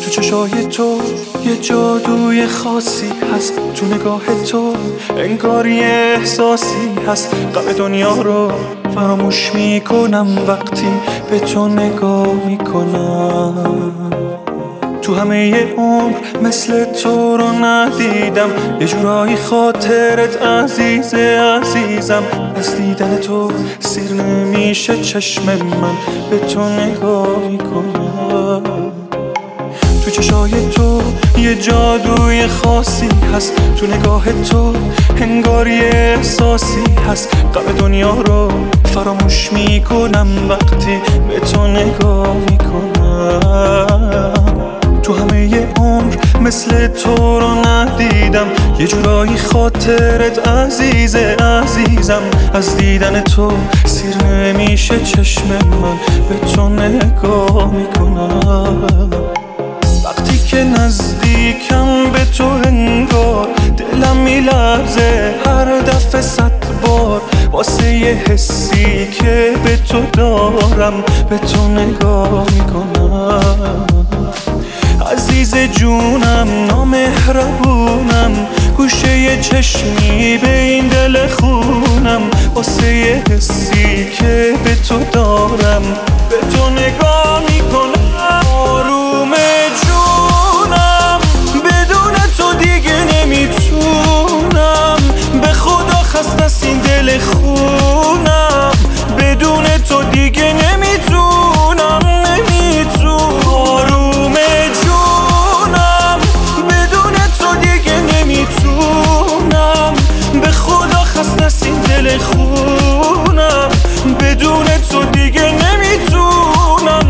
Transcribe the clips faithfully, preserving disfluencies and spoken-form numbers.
تو چشای تو یه جادوی خاصی هست، تو نگاه تو انگار یه احساسی هست. غم دنیا رو فراموش میکنم وقتی به تو نگاه میکنم. تو همه عمر مثل تو رو ندیدم، یه جورایی خاطرت عزیزه عزیزم. از دیدن تو سیر نمیشه چشم من، به تو نگاه میکنم. تو چشای تو یه جادوی خاصی هست، تو نگاه تو انگار یه احساسی هست. غم دنیا رو فراموش میکنم وقتی به تو نگاه میکنم. تو همه عمر مثل تو رو ندیدم، یه جورایی خاطرت عزیزه عزیزم. از دیدن تو سیر نمیشه چشم من، به تو نگاه میکنم. وقتی که نزدیکم به تو انگار دلم میلرزه هر دفعه صد بار، واسه یه حسی که به تو دارم به تو نگاه میکنم. عزیز جونم نامهربونم، گوشه یه چشمی به این دل خونم، واسه یه حسی که به تو دارم به تو نگاه میکنم. آروم جونم بدون تو دیگه نمیتونم، به خدا خسته است این دل خونم، بدون تو دیگه نمیتونم نمیتونم. آروم جونم بدون تو دیگه نمیتونم، به خدا خسته است این دل خونم، بدون تو دیگه نمیتونم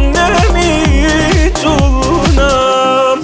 نمیتونم.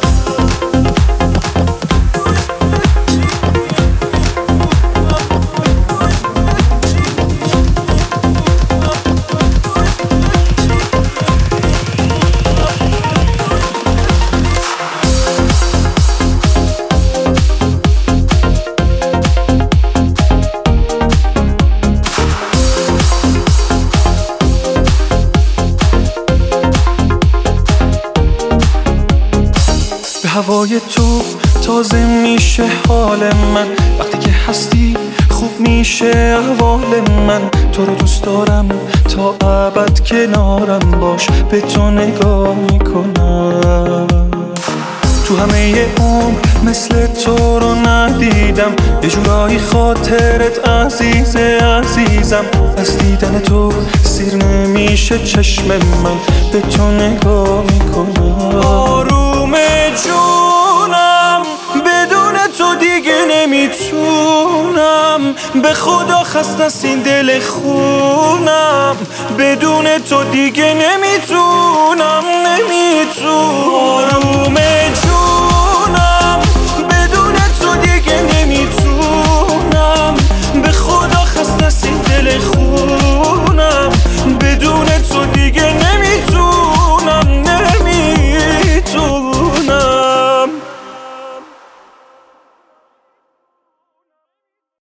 هوای تو تازه میشه حال من، وقتی که هستی خوب میشه احوال من. تو رو دوست دارم تا ابد کنارم باش، به تو نگاه میکنم. تو همه عمر مثل تو رو ندیدم، یه جورایی خاطرت عزیزه عزیزم. از دیدن تو سیر نمیشه چشم من، به تو نگاه میکنم. آروم جونم بدون تو دیگه نمیتونم، به خدا خسته است این دل خونم، بدون تو دیگه نمیتونم نمیتونم. آروم